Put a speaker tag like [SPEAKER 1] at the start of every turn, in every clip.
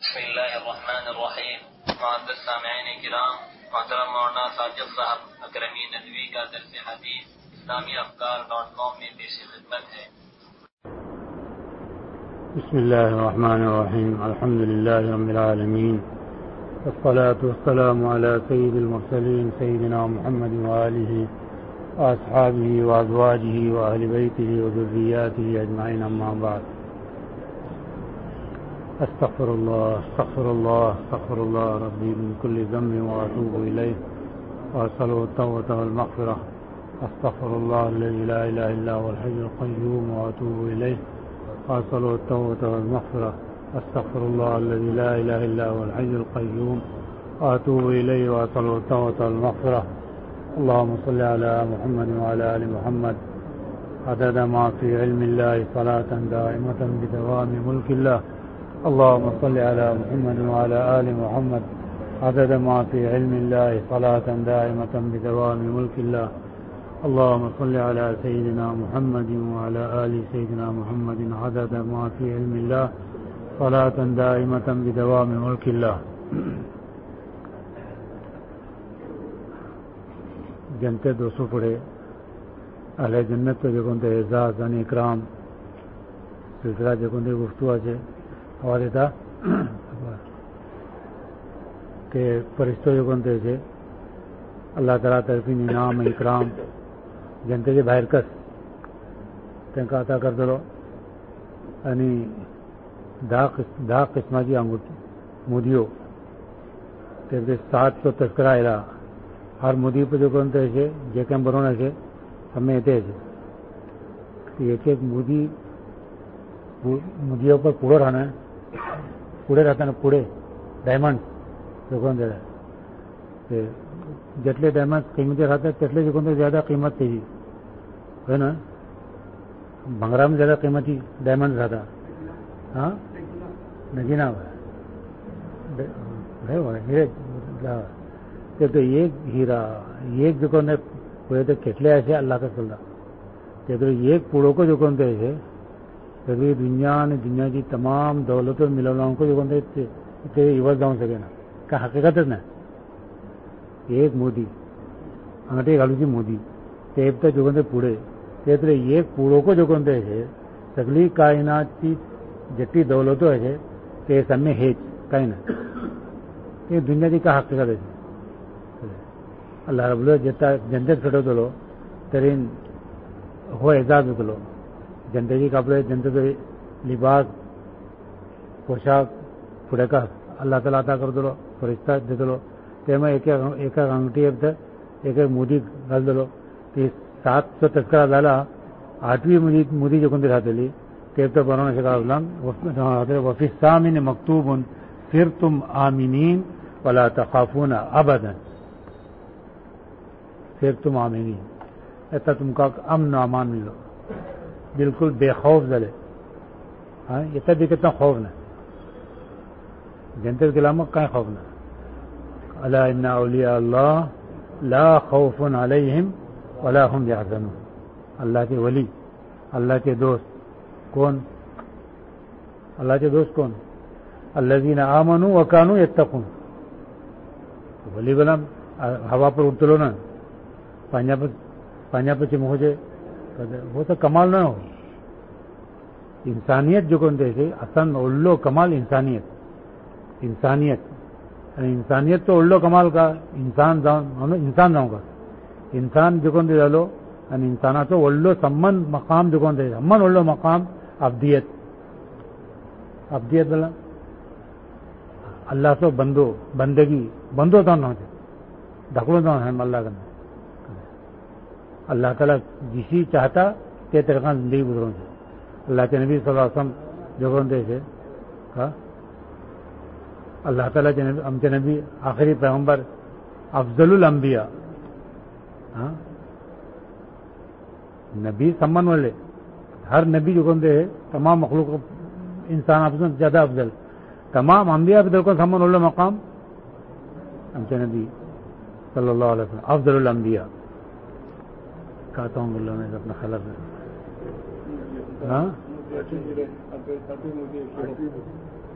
[SPEAKER 1] بسم اللہ الرحمن الرحیم. معزز سامعین کرام، محترم مولانا ساجد صاحب اکرمی ندوی کا درس حدیث اسلامیافکار.com میں پیش خدمت ہے.
[SPEAKER 2] بسم الله الرحمن الرحيم. الحمد لله رب العالمين، والصلاة والسلام على سيد المرسلين سيدنا محمد وآله وأصحابه وأزواجه وأهل بيته وذرياته أجمعين، أما بعد. استغفر الله استغفر الله استغفر الله ربي من كل ذنب وأتوب إليه وأسأله التوبة والمغفرة. استغفر الله الذي لا إله إلا هو الحي القيوم وأتوب إليه وأسأله التوبة والمغفرة. استغفر الله الذي لا إله إلا هو الحي القيوم وأتوب إليه وأسأله التوبة والمغفرة. اللهم صل على محمد وعلى آل محمد عدد ما في علم الله صلاة دائمة بدوام ملك الله. اللهم صل على محمد وعلى آل محمد عدد ما في علم الله صلاة دائمة بدوام ملك الله. اللهم صل على سيدنا محمد وعلى آل سيدنا محمد عدد ما في علم الله صلاة دائمة بدوام ملك الله. جنتے دوستوں پڑھے اہل جنت تو جگہ اعزاز ان اکرام سلسلہ جگہ گفتگو ہے ہمارے تھا کہ فرشتوں جگہ سے اللہ تعالیٰ طرف انعام اکرام جنتے کے باہر کس تنکا عطا کر دو یعنی دا قسمہ کی انگوٹی مودیو تے ساتھ تو تذکرہ ہے ہر مودی پہ جو کون تھے جے کم برونے سے ہمیں تھے ایک ایک مودیوں پر پورا رہنا ہے پورے رہتا ہے نا پورے ڈائمنڈ جو کون دے رہا جتنے ڈائمنڈ قیمتیں رہتا ہے تتلے جو کون زیادہ قیمت تھی ہے نا بنگرا میں زیادہ قیمتی ڈائمنڈ رہتا ہاں نگینا تو ایک ہیرا ایک جو کون پورے تو کتلے ایسے اللہ کا چل رہا تو ایک پوڑوں کو جو کون ایسے کبھی دنیا کی تمام دولتوں ملولاؤں کو جو کون عوض داؤں سکے نا کا حقیقت ہے نا ایک مودی انگٹے گالو جی مودی تیب تک جو کون پوڑے تیترے ایک پوڑوں کو جو کون ایسے سگلی کائنات کی جتنی دولتوں ایسے کہ سب میں ہیچ کائنات یہ دنیا کی کا حقیقت ہے اللہ رب اللہ جتنا جنت کھٹو تو لو ترین ہو اعزاز تو لو جنتے کی کپڑے جنتے تو لباس پوشاک پورے کا اللہ تعالیٰ عطا کر دو فرشتہ دے دو تو میں ایک ایک انگٹی ایک ایک مودی ڈال دو تو 700 تذکرہ ڈالا 8ویں مودی جو کن دکھاتے لی تیب تو بنانے سے کہا وفی السامن مکتوب پھر تم آمینین ولا تخافون ابدا پھر تم آمینین ایسا تم کا امن و امان ملو بالکل بے خوف دلے ہاں اتنا بھی کتنا خوف نہ جنتے کے علاوہ کہیں خوف نہ الا ان اولیاء اللہ لا خوف علیہم ولا هم یحزنون. اللہ کے ولی اللہ کے دوست کون اللہ کے دوست کون الذین آمنوا وکانوا یتقون. ولی بنا ہوا پر اڑتے لو نا پانیا پہ چمو جائے وہ تو کمال نہ ہو انسانیت جو کون تھے اصل اولو کمال انسانیت یعنی انسانیت تو اولو کمال کا انسان جاؤں کا انسان جو کون دے ڈالو یعنی انسانات تو اولو سمن مقام جو کون دے سمن اولو مقام ابدیت بلا اللہ سے بندگی بندو تو نہ ڈھکڑوں تو ہے اللہ کا اللہ تعالیٰ جسی چاہتا کہ طریقہ زندگی گزروں سے اللہ کے نبی صلی اللہ علیہ وسلم جو کون تھے کہا اللہ تعالیٰ ہم کے نبی آخری پیغمبر افضل الانبیاء ہاں نبی سمن والے ہر نبی جو کون تھے تمام مخلوق انسان افضل زیادہ افضل تمام انبیاء بھی کو سمن والے مقام ہم کے نبی صلی اللہ علیہ وسلم افضل الانبیاء کہتا ہوں اللہ نے اپنا خلق ہے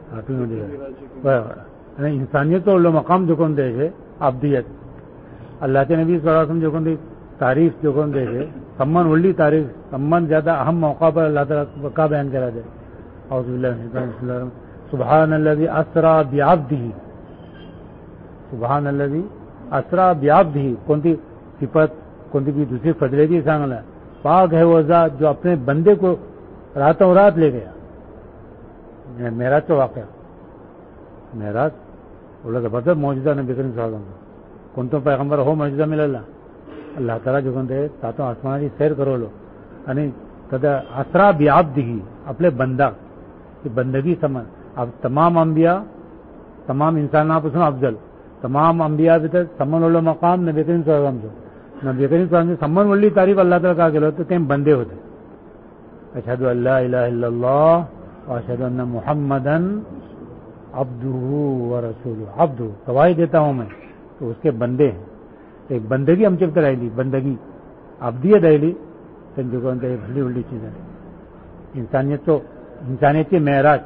[SPEAKER 2] انسانیت تو مقام جو کون دے ابدیت اللہ کے نبی صلی اللہ علیہ وسلم جو کون تعریف جو کون دے سمن ولی تعریف سمن زیادہ اہم موقع پر اللہ تعالیٰ کا بیان کرا دے اعوذ باللہ من الشیطان الرجیم سبحان الذی اسری بعبدہ سبحان الذی اسری بعبدہ کونتی صفت کونتی بھی دوسری فضیلتی سانگلا پاک ہے وہ ذات جو اپنے بندے کو راتوں رات لے گیا معراج کا واقعہ معراج بولا زبردست موجودہ نبی کریم صلی اللہ علیہ وسلم کون تو پیغمبر ہو موجودہ مل اللہ تعالیٰ جو کہتے تاتوں آسمان کی سیر کرو لو یعنی اسرا بعبدہ اپنے بندہ کی بندگی سمجھ اب تمام انبیاء تمام انسان آپ سن افضل تمام انبیاء بھی تک سمن اللہ مقام نبی کریم صلی اللہ علیہ وسلم نبی کریم صلی اللہ علیہ وسلم سمن ولی تعریف اللہ تعالیٰ کا گلو تو تم بندے ہوتے اشہد ان لا الہ الا اللہ و اشہد ان محمدا عبدہ و رسولہ عبدہ گواہی دیتا ہوں میں تو اس کے بندے ہیں ایک بندگی ہم چلتے رہی بندگی ابدیت رہی جو بھلی بھلی چیزیں انسانیت تو انسانیت کے معراج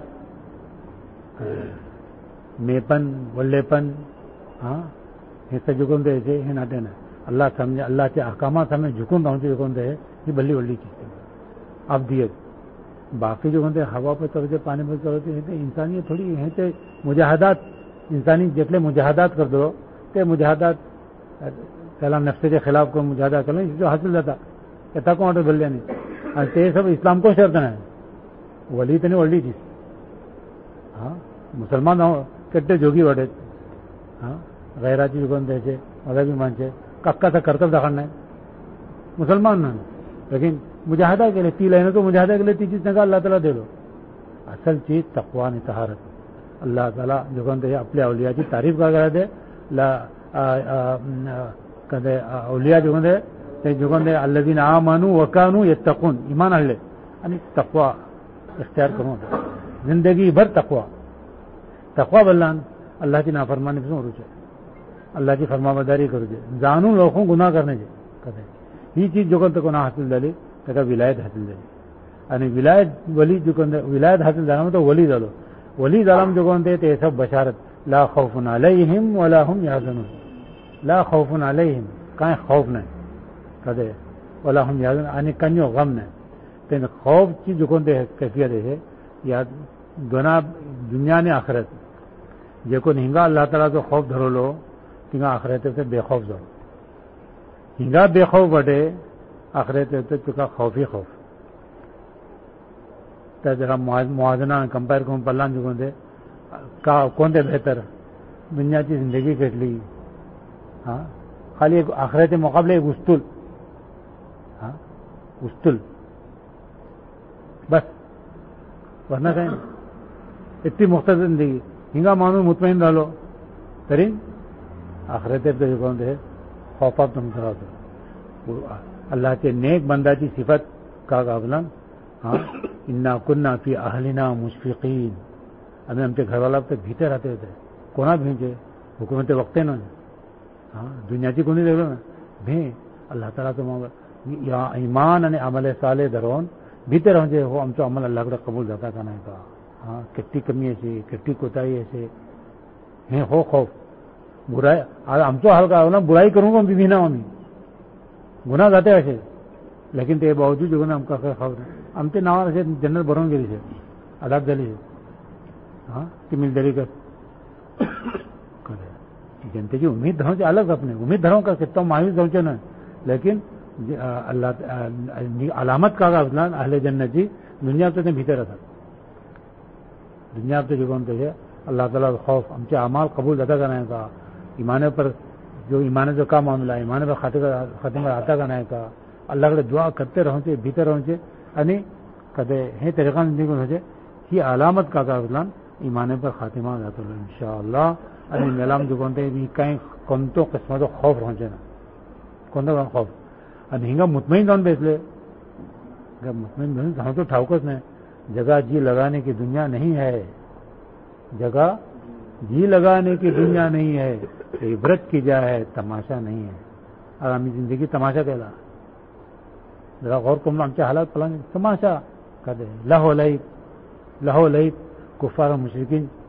[SPEAKER 2] میپن ولیپن ہاں ایسا جکن دے ایسے ناٹے نا اللہ سمجھے اللہ کے احکامات ہمیں جھکن رہوں جکن دے یہ بھلی بھلی چیزیں ابدیت باقی جو کہتے ہوا پہ چلتے پانی پہ چلتے انسانیت تھوڑی ہے تو مجاہدات انسانی جتنے مجاہدات کر دو تو مجاہدات کلام نفس کے خلاف کو مجاہدہ کرنا جو حاصل رہتا کہتا کو آٹو بل نہیں تے سب اسلام کو شرط ہے ولی تو نہیں ولی چیز ہاں مسلمان کٹے جوگی وڈے ہاں غیراتی جو کون دے مذہبی مانچے ککا سا کرتب دکھانا ہے مسلمان نہ لیکن مجاہدہ کے لیے تی لینا تو مجاہدہ کے لیے تی چیز نہ اللہ تعالیٰ دے دو اصل چیز تقویٰ طہارت اللہ تعالیٰ جو کون دے اپنے اولیاء کی تعریف کا کرا دے کہتے اولیاء جو کہتے الذین آمنوا وکانوا یتقون ایمان ہلے یعنی تقویٰ اختیار کروں زندگی بھر تقویٰ بلان اللہ کی نافرمانی سے روچے اللہ کی فرما برداری کرو جے جانو لوگوں گناہ کرنے جے کہتے یہ چیز جو کہتے گناہ حاصل دلی کہتا ولایت حاصل دلی یعنی ولایت ولی جو کہتے ولایت حاصل دانا تو ولی دلو ولی دلم جو کہتے تو یہ سب بشارت لا خوف علیہم ولا هم یحزنون لا خوف علیہم کہیں خوف نہیں کہتے ولا هم یحزنون یعنی کنیو غم نہیں تو خوف چیز جو کہتے کیفیت ہے یا دونوں دنیا نے آخرت جو کو ہنگا اللہ تعالیٰ تو خوف دھرو لو تنگا آخرت سے بے خوف دھرو ہنگا بے خوف بٹے آخرت تو چکا خوف ہی خوف تو ذرا موازنہ کمپیئر کروں پلان جو کہتے کون دے بہتر دنیا کی زندگی کٹ لی ہاں خالی ایک آخرت کے مقابلے ایک استول ہاں استول بس ورنہ کہیں اتنی مختصر زندگی ہنگا مانو مطمئن رہ لو ترین آخرت پہ جو کون دے خوف آپ تم کرا دو اللہ کے نیک بندہ کی صفت کا قابل ہاں انا کننا فی اہلنا مشفقین ہمیں ہم کے گھر والا تک بھیتے رہتے ہوتے کونا بھیجے حکومت وقت نہ ہاں دنیا کی کونی دیکھ لو نا بھی اللہ تعالیٰ تو ایمان یعنی عمل صالح درون بھیتے رہو جے وہ ہم تو عمل اللہ کا قبول جاتا کا نہیں کا ہاں کتنی کمی ایسی کتنی کوتاہی ایسے ہیں ہو خوف برائی ہم تو ہلکا ہونا برائی کروں گا بھی نہ ہوں گناہ جاتے ایسے لیکن تو یہ باوجود جو نا ہم کا خوف ہم تو نہ ایسے جنرل بروں گیری سے عذاب دلی سے ہاں کہ مل دلی کر جنتے کی امید دھروں سے الگ اپنے امید دھروں کا کتنا مایوس پہنچے نا لیکن اللہ علامت کا اہل جنت جی دنیا تو بھیتے رہتا دنیا تو جو کون تھے اللہ تعالیٰ خوف ہم سے اعمال قبول ادا کرنے کا ایمان پر جو ایمان جو کا معاملہ ایمان پر ختم آتا کرنے کا اللہ کے دعا کرتے رہو چے بھیتے رہو چے یعنی کدے ہیں طریقہ زندگی کو سوچے یہ علامت کا اسلام ایمان پر خاتمہ جاتا ہے انشاءاللہ یعنی میلام جو کونتے بھی کہیں کونتوں قسمت خوف رہنچے نا کونتوں خوف یعنی ہنگا مطمئن دون بیچ لے مطمئن دون ہم تو ٹھاوکس نے جگہ جی لگانے کی دنیا نہیں ہے جگہ جی لگانے کی دنیا نہیں ہے عبرت کی جا ہے تماشا نہیں ہے آگامی زندگی تماشا کہلا ذرا غور کو ہم کے حالات پلانگے تماشا کہتے ہیں لہو لہیب کفار و مشرکین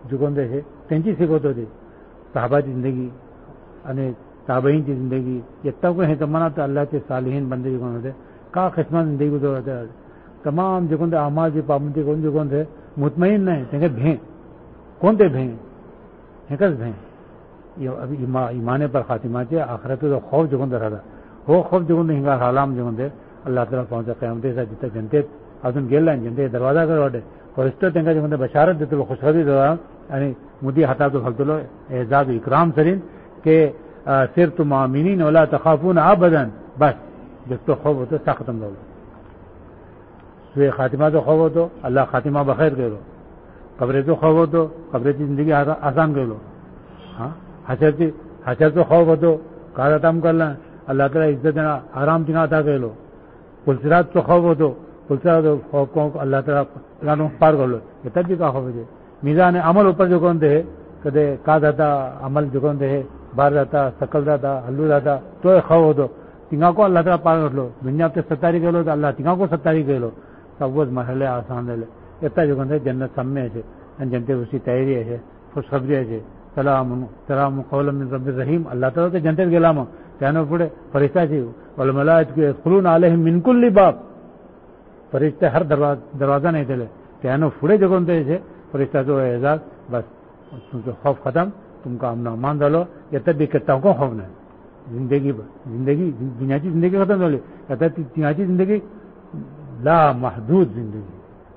[SPEAKER 2] जुकोंदे आहे त्यांची शिकवत होते साहबाची जिंदगी आणि ताबईंची जिंदगी इतना को है तमन्ना तो अल्लाह के सालिहीन बंदे जुकोन होते का खिस्मत जिंदगी गुजरते तमाम जुकोंदे अमाल जी पाबंदी कोण जुकोंदे मुतमईन नाही त्यांचे भे कोणते भे एकच भे अभी ईमान पर खातिमाचे आखिरत जो खौफ जुकोंदे राहता हो खौफ जुकोंदे हिंगा हालाम जुकोंदे अल्लाह ताला पहुंचा क़यामतेचा जिथे जनतेत अजून गेला जनते दरवाजा कर वाटे फरिश्तो त्यांना जुकोंदे बशारत देतो खुशखबरी देतो आणि मुदी हातातो घालतो एजाज इकराम सरीन के सिर तुम आमिनीन वला तखाफून अबदन बस जिसको खौफ होतो सा खत्म झालं सुए खातिमा जो खौफ होतो अल्लाह खातिमा बखैर केलो कब्रेचो खौफ होतो कब्रेची जिंदगी आसान केलो हां हशरचो खौफ होतो काळा काम करला अल्लाह ताला इज्जत आराम तिंगा अता केलो पुलसिरातचो खौफ होतो पुलसिरात खौफ अल्लाह ताला पार करलो येतात बी का खौफ होते मिजान अमल ऊपर जो कौन थे कदे का जाता अमल जो कौन थे बाहर जाता सकल जाता हल्लू जाता तो खौफ होतो तिंगा को अल्लाह ताला पार करलो दुनिया पे 27 केलो तो अल्लाह तिंगा को 27 केलो सबवज मरहले आसान झाले येता जो कौन थे जन्नत सामने आहे आणि जनते उसकी तयारी आहे खुशखबरी आहे सलाम कौलन मिन रब्बिर रहीम अल्लाह ताला ते जनतेत गेला मग त्यानं पुढे फरिश्ताची वल मलाइकतु यदखुलून अलैहिम मिन कुल्ली बाब फरिश्ते हर दरवाजा नाही दिले त्यानं पुढे जो कोण ते फरिश्ताचो एजाज बस तुमचो खौफ खत्म तुमका अमन अमान झालो येतात बी कितना को खौफ नाही जिंदगी दुनियाची जिंदगी खत्म झाली आता तिची जिंदगी ला महदूद जिंदगी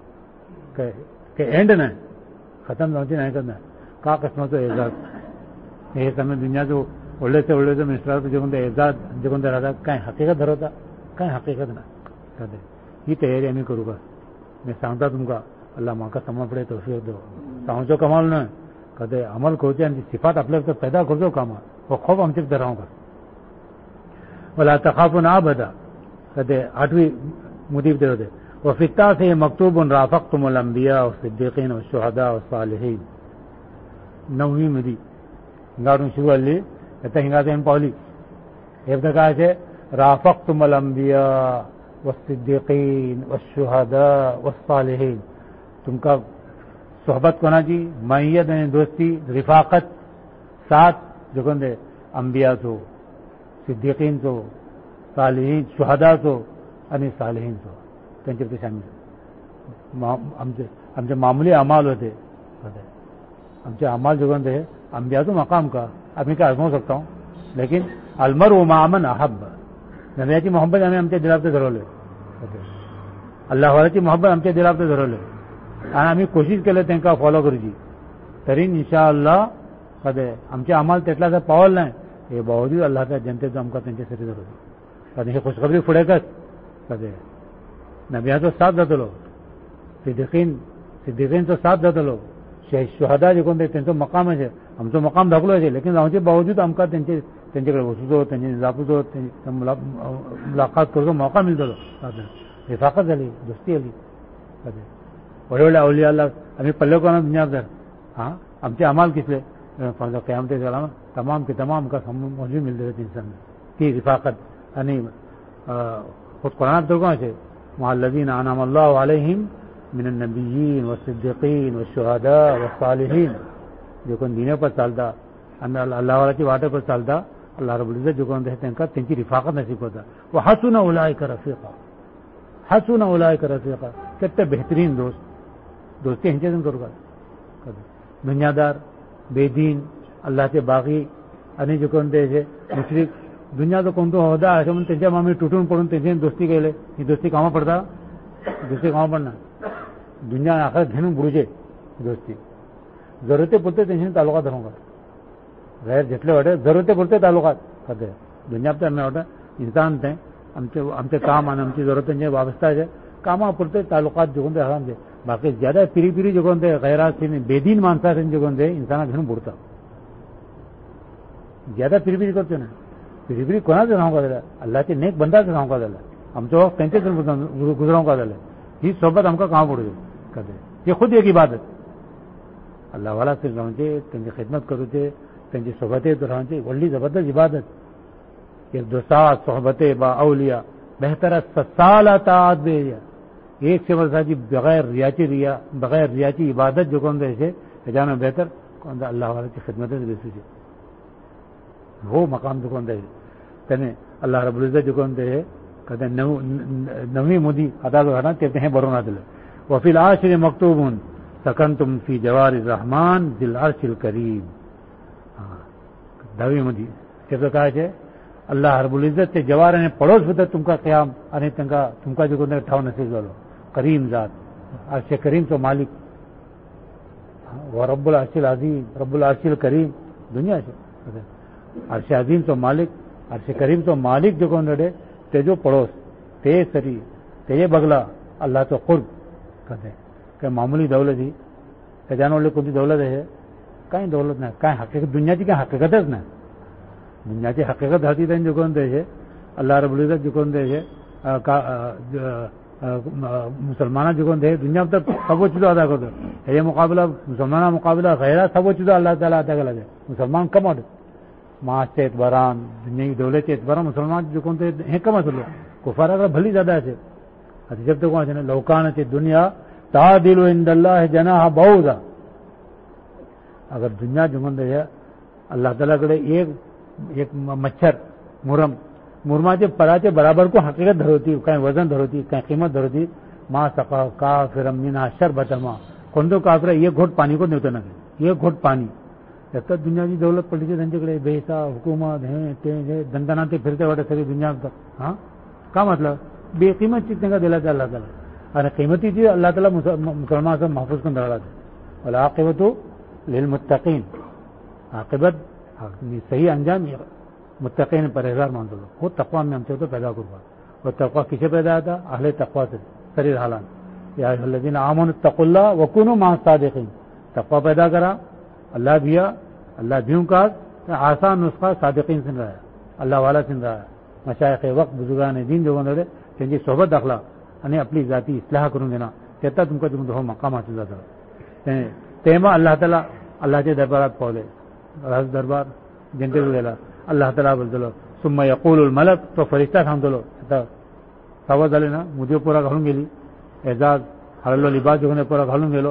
[SPEAKER 2] काय एंड नाही खत्म जाऊची नाही करणार का कसमाचो एजाज हे समय दुनियाचो ಒಳ್ಳೆसे मिस्टराचो जे कोणते एजाज जे कोणते राहतात काय हकीकत धरवता काय हकीकत नाही ही तयारी आम्ही करू का मी सांगता तुमका अल्लाह म्हाका समापडे तौफीक दो सांगचो कमाल न्हय कदे अमल करचे आनी सिफात आपल्या भितर पैदा करचो कामा हो खौफ आमचे भितर रावंक वला तखाफून अबदा कदे 8वी मुदी भितर होते वफी التاسع मक्तूब राफक्तुम الانبیاء والصدیقین والشهداء والصالحین 9वी मुदी हिंगारून सुरू झाली आता हिंगाचं येऊन पावली हे काय आहे राफक्तुम الانبیاء والصدیقین والشهداء والصالحین तुमका सोहबत कोणाची मैयत आणि दोस्ती रिफाकत साथ जो कोणते अंबियाचो सिद्दीकीनचो सालिहीन शुहदाचो आणि सालिहीनचो त्यांच्यापैकी शामिल आमचे मामूली अमाल होते आमचे अमाल जो कोणते अंबियाचो मकाम का आम्ही काय आजमावू शकतो लेकिन अलमरउ मा मन अहब नबियाची मोहब्बत आम्ही आमच्या दिलात धरवले अल्लाहवालाची मोहब्बत आमच्या दिलात धरवले आणि आम्ही कोशिश केलं त्यांना फॉलो करूची तरी इन्शाअल्लाह कदे आमचे अमाल तेटला पावल नाही हे बावजूद अल्लाहच्या जनतेचं आमका त्यांच्यासाठी धरवलं कारण हे खुशखबरी फुडें कर कदे नबियाचो साथ जातलो सिद्दीकीनचो साथ जातलो शुहदा जे कोण त्यांचो मकाम आहे आमचो मकाम धाकलो आहे लेकिन जावचे बावजूद आमकां त्यांच्याकडे वचूचो त्यांचे जापूचो मुलाकात करचो मौका मिळतलो रिफाकत जाली दोस्ती आली कदे व्हडले व्हडले अवलियाला आम्ही पल्ले कोणा दुनियादार हाँ आमचे अमाल किसले क़यामत सलाम तमाम के तमाम का मौजूद मिलते इंसान की रिफाकत यानी खुद कुरान तो कौन से मुअल्लज़ीन अनअम अल्लाहु अलैहिम मिनन नबिय्यीन वस्सिद्दीक़ीन वश्शुहदा वस्सालिहीन जो कोण दीने पर चालता आणि अल्लाह वालाची वाटे पर चालता अल्लाह रब्बुल इज्जत जो कोण त्यांची रिफाकत नसीब होता व हसुन उलाइका रफीका हसुन उलाइका रफीका कितने बेहतरीन दोस्ती ह्यांच्यातून करू का दुनियादार बेदीन अल्लाहचे बागी आणि जे कोणते मुश्रिक दुनियाचा कोणतो होदा असे म्हणून त्यांच्या मामी तुटून पडून त्यांची दोस्ती केले ही दोस्ती कामा पडता दोस्ती कामा पडणार दुनिया आखिरत घेऊन बुडूचे दोस्ती जरूरते पुरते त्यांची तालुका धरून का गैर जितले वाटे जरूरते पुरते तालुकात करते दुनिया पर आम्ही वाटतं इंसान ते आमचे काम आणि आमची जरूरत त्यांची वाबस्ता आहे कामापुरते तालुकात जे कोणते आरामचे बाकी ज्यादा पिरी जे कोणते गैरासीन बेदीन माणसासीन जे कोणते इंसाना घेऊन बुडता ज्यादा पिरी करतो ना पिरी कोणाचं सांगू का झालं अल्लाहचे नेक बंदाचं सांगू का झालं आमचं वक्त त्यांच्यातून गुजरावू का झालं ही सोबत आमका काम पडू कदे हे खुद एक इबादत अल्लाह वाला से राहूचे त्यांची खिदमत करूचे त्यांची सोबतेत राहूचे व्हडली जबरदस्त इबादत ये दोस्तात सोहबते बा अवलिया बेहतर साल ताद बेरिया एक से वर्षाची बगैर रियाची इबादत जो कोण द्यायचे جانا بہتر کون تھا اللہ والے کی خدمت سے بیسی سے وہ مقام جو کون دے کہنے اللہ رب العزت جو کون دے کہتے ہیں نویں مودی ادا کرنا کہتے ہیں برونا دل وفی العاشر مکتوب سکنتم فی جوار الرحمن ذل عرش الکریم. نویں مودی کہتے کہا ہے اللہ رب العزت سے جوار نے پڑوس ہوتا تم کا قیام ارے تم کا جو کون ٹھاؤ نصیب کرو کریم ذات عرش کریم تو مالک وہ رب العرش العظیم رب العرش الکریم دنیا سے عرش عظیم تو مالک عرش کریم تو مالک جو کون رڑے تے جو پڑوس تے سری تے بگلا اللہ تو قرب کہتے ہیں کہ معمولی دولت ہی کہ جانے والے کون دولت ہے کہیں دولت نہ کہیں حقیقت دنیا کی کہیں حقیقت ہے نا دنیا کی حقیقت ہتی دین جو کون دے ہے اللہ رب العزت جو کون دے ہے مسلمانہ جو کون دے دنیا میں تک سب وہ چیزیں ادا کر دو یہ مقابلہ مسلمانہ مقابلہ غیرہ سب وہ چیزیں اللہ تعالیٰ ادا کر دے مسلمان کم اٹھ معاش سے اعتباران دنیا کی دولت کے اعتبار مسلمان جو کون تھے ہیں کم اصل کفار اگر بھلی زیادہ ایسے جب تک وہاں لوکان سے دنیا تعدل عند اللہ جناح بعوضہ اگر دنیا جو کون ہے اللہ تعالیٰ کرے ایک مچھر مرما کے پراچے برابر کو حقیقت دھروتی کہیں وزن دھروتی کہیں قیمت دھروتی ماں سقا کافر مینا شربت ماں کون تو کافر یہ گھوٹ پانی کو نہیں یہ گھوٹ پانی جب تک دنیا کی دولت پڑی تھی دنچے کڑے بیسا حکومت ہیں دندناتے پھرتے واٹے ساری دنیا تک ہاں کا مطلب بے قیمت چیزیں کا دلاتا اللہ تعالیٰ اور قیمتی چیز اللہ تعالیٰ مسلمان سے محفوظ کر ڈالا تھا والعاقبۃ للمتقین عاقبت صحیح انجام متقین پرہیزگار مان دو وہ تقوی میں ہم سے تو پیدا کروا وہ تقوی کسے پیدا تھا اہل تقوی سے سریر حالان یا الذین آمنوا اتقوا اللہ وکونوا مع الصادقین تقوی پیدا کرا اللہ دیا اللہ دیوں کا آسان نسخہ صادقین سن رہا ہے اللہ والا سن رہا ہے مشائخ وقت بزرگان دین جو بندے جن کی صحبت داخلہ انہیں اپنی ذاتی اصلاح کروں دینا کہتا تم کو تم مقام حاصل تھا تیما اللہ تعالیٰ اللہ کے دربارات پہلے راز دربار جنتے ویلا اللہ تعالیٰ بولو ثم یقول الملک تو فرشتہ تھام دلو سوا دلے نا مجھے پورا گھلوں گے لی اعزاز ہر لباس جو پورا گھلوں گے لو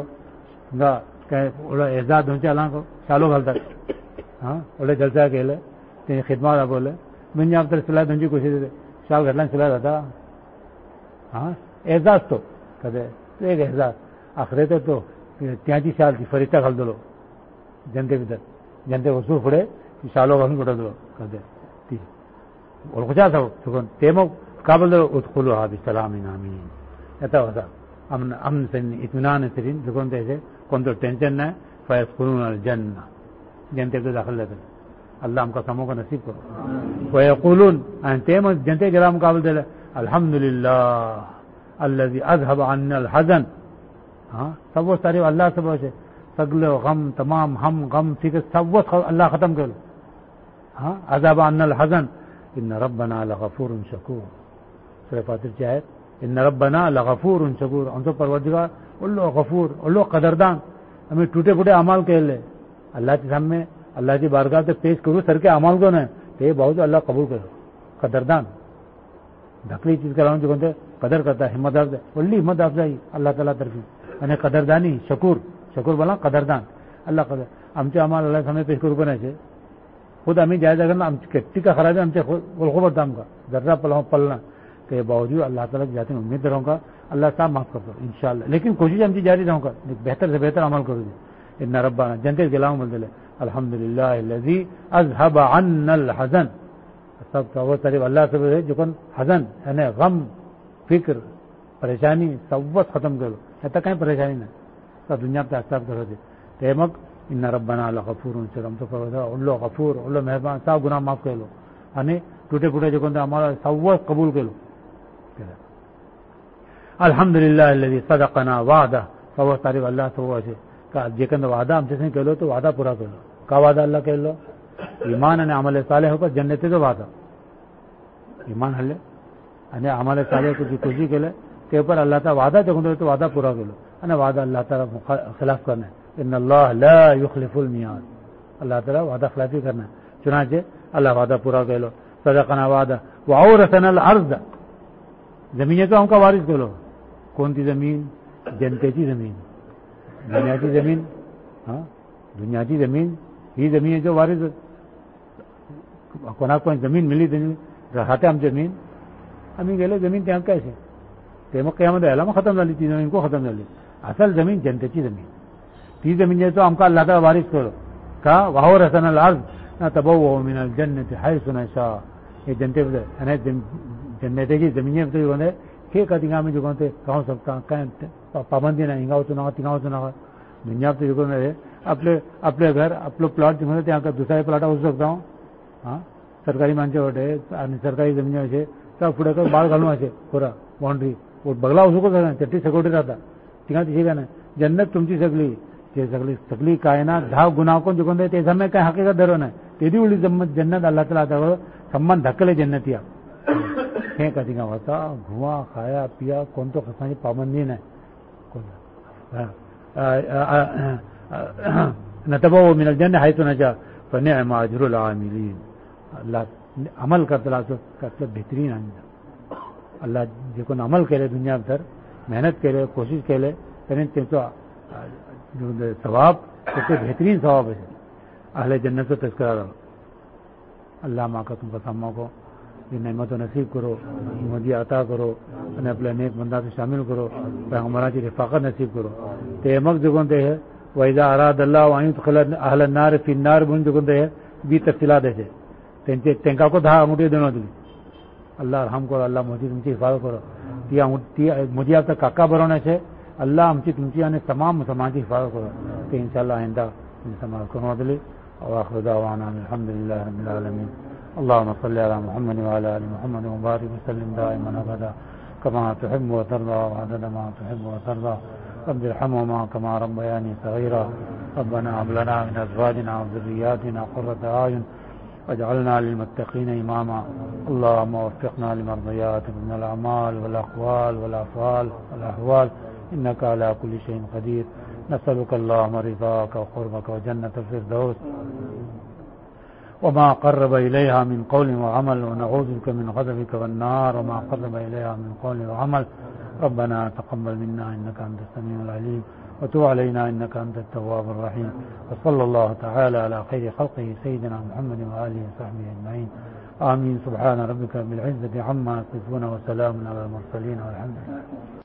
[SPEAKER 2] اعزاز دھونچے اللہ کو چالو گھلتا ہاں بولے جلسہ کہ لے خدمات بولے میں نے آپ تر سلا دھونچی کوشش شال گھٹنا سلا رہتا ہاں اعزاز تو کہتے ایک اعزاز آخرے تو تیاچی شال تھی فرشتہ گھل دلو جنتے بھیتر جنتے وصول پڑے شالو گھلوں گٹا دلو کہتے اور کچھ تھا سکون تیمو قابل دلو ادخلوها بسلام آمین ایسا ہوتا امن سے اطمینان سرین سکون سے کون تو ٹینشن نہ فیدخلون الجنہ جنتے کو داخل لیتے اللہ ہم کا سموں کا نصیب کرو ویقولون تیم جنتے جرا مقابل دے الحمدللہ الذی اذهب عنا الحزن ہاں سب وہ سارے اللہ سب سے سگل غم تمام ہم غم فکر سب وہ اللہ ختم کر لو ہاں اذهب عنا الحزن ان ربنا لغفور شکور سورہ فاتر کی آیت ان ربنا لغفور شکور ہم تو پروردگار اللہ غفور اللہ قدردان ہمیں ٹوٹے پھوٹے اعمال کہہ لے اللہ کے سامنے اللہ کی بارگاہ سے پیش کرو سر کے اعمال کو نہیں تو یہ بہت اللہ قبول کرو قدردان ڈھکلی چیز کراؤں جو بنتے قدر کرتا ہے ہمت افزائی ولی ہمت افزائی اللہ تعالیٰ طرفی یعنی قدردانی شکور بولا قدردان اللہ قدر ہم سے اعمال اللہ سامنے پیش کرو کرنے سے خود ہمیں جائزہ کرنا ہم کٹی کا خراب ہے ہم سے خبر دام کا ذرہ پلنا کہ باوجود اللہ تعالیٰ کی جاتے میں امید رہوں گا اللہ صاحب معاف کر دو انشاءاللہ لیکن کوشش ہم جاری رہوں گا بہتر سے بہتر عمل کرو گے ان ربنا جنتے گلاؤں بول دے الحمدللہ الذی اذهب عنا الحزن سب کا وہ تعریف اللہ سے ہے جو کن حزن یعنی غم فکر پریشانی سب ختم کرو ایسا کہیں پریشانی نہ سب دنیا پہ حساب کرو دے تیمک ان ربنا لغفور شکور تو اللہ غفور اللہ مہربان سب گناہ معاف کر لو یعنی ٹوٹے پھوٹے جو کن ہمارا سب قبول کر لو الحمدللہ الذی صدقنا وعدہ سب تعریف اللہ سے وہ جیکن وعدہ ہم سے کہہ لو تو وعدہ پورا کر لو کا وعدہ اللہ کہہ لو ایمان یعنی عمل صالح ہو کر جنت تو وعدہ ایمان ہلے یعنی عمل صالح کو جو کوشش کے لے کے اوپر اللہ تعالیٰ وعدہ جو تو وعدہ پورا کر لو یعنی وعدہ اللہ تعالیٰ خلاف کرنا ہے ان اللہ لا یخلف المیعاد اللہ تعالیٰ وعدہ خلافی کرنا ہے چنانچہ اللہ وعدہ پورا کر لو صدقنا وعدہ وعورثنا الارض زمین تو ہم کا وارث کر لو کون سی زمین جنتے کی زمین دنیا کی زمین हा दुनियाची जमीन ही जमीन वारीच कोणाक कोण जमीन मिली राहते आम जमीन आम्ही गेलो जमीन त्या काय ते मग त्यामध्ये यायला मग खतम झाली ती जमीन को खतम झाली असल जमीन जनतेची जमीन ती जमीन जो आमका अल्लाह ताला वारिस करो का वावर हसन अल अर्ज ना तबव्वअ मिन अल जन्नति हैसु नशा ये जनते अने जन्नतेची जमीन बोले हे कधी आम्ही जो कोणते राहू शकता काय पाबंदी नाही हिंगावचं नका तिंगावचं नका दुनिया तो जो आपले घर आपलं प्लॉट जो त्या दुसऱ्या प्लॉट होऊ शकता हां सरकारी माणसे वाटे आणि सरकारी जमीन असे तर पुढे काही बाळ घालून असे पुरा बाउंड्री बगला होऊ शकतो चट्टी सगोटी राहता तिघा तिथे काय नाही जन्नत तुमची सगळी ते सगळी काय ना 10 गुना कोण जिंकून ते समय काय हकीकत धरो नाही तेदी उडी जन्नत अल्लाह ताला आता सम्मान धक्कले जन्नत या हे कधी का होता घुवा खाया पिया कोणतो खसाची पाबंदी नाही नतबव्वअ मिन अल जन्नति हैसु नशा फनिअम अज्रुल आमिलीन अल्लाह अमल करतला कसलं बेहतरीन अल्लाह जे कोण अमल केले दुनियाभर मेहनत केले कोशिश केले त्याने त्याचा सवाब त्याचे बेहतरीन सवाब है अहले जन्नत को तस्करा अल्लाह माँ का तुमका सम्मा को ये नेमत नसीब करो मोदी अता करो અને अपने नेक बंदा से शामिल करो पैगंबराची रिफाकत नसीब करो ते मग जगोन ते है वैदा अराद अल्लाह वायु खल अहल नार फी नार बुन जगोन ते है बी तफसीला देसे त्यांचे त्यांका को 10 अंगुठी देणं तुम्ही अल्लाह रहम करो अल्लाह मोदी तुमची हिफाजत करो ती मोदी आता काका बनवण्याचे अल्लाह आमची तुमची आणि तमाम समाजाची हिफाजत करो ते इंशाअल्लाह आइंदा समाज करून दिली आखिर दावाना अल्हम्दुलिल्लाह रब्बिल आलमीन اللهم صل على محمد وعلى ال محمد وبارك وسلم دائما ابدا كما تحب وترضى وعدد ما تحب وترضى رب ارحمهما كما ربياني صغيرا ربنا هب لنا من ازواجنا وذرياتنا قرة اعين واجعلنا للمتقين اماما اللهم وفقنا لمرضياتك من الاعمال والاقوال والافعال والاحوال انك على كل شيء قدير نسألك اللهم رضاك وقربك وجنة الفردوس وما قرب إليها من قول وعمل ونعوذ بك من غضبك والنار وما قرب إليها من قول وعمل ربنا تقبل منا إنك أنت السميع العليم وتب علينا إنك أنت التواب الرحيم وصلى الله تعالى على خير خلقه سيدنا محمد وآله وصحبه أجمعين آمين سبحان ربك بالعزة عما يصفون وسلام على المرسلين والحمد لله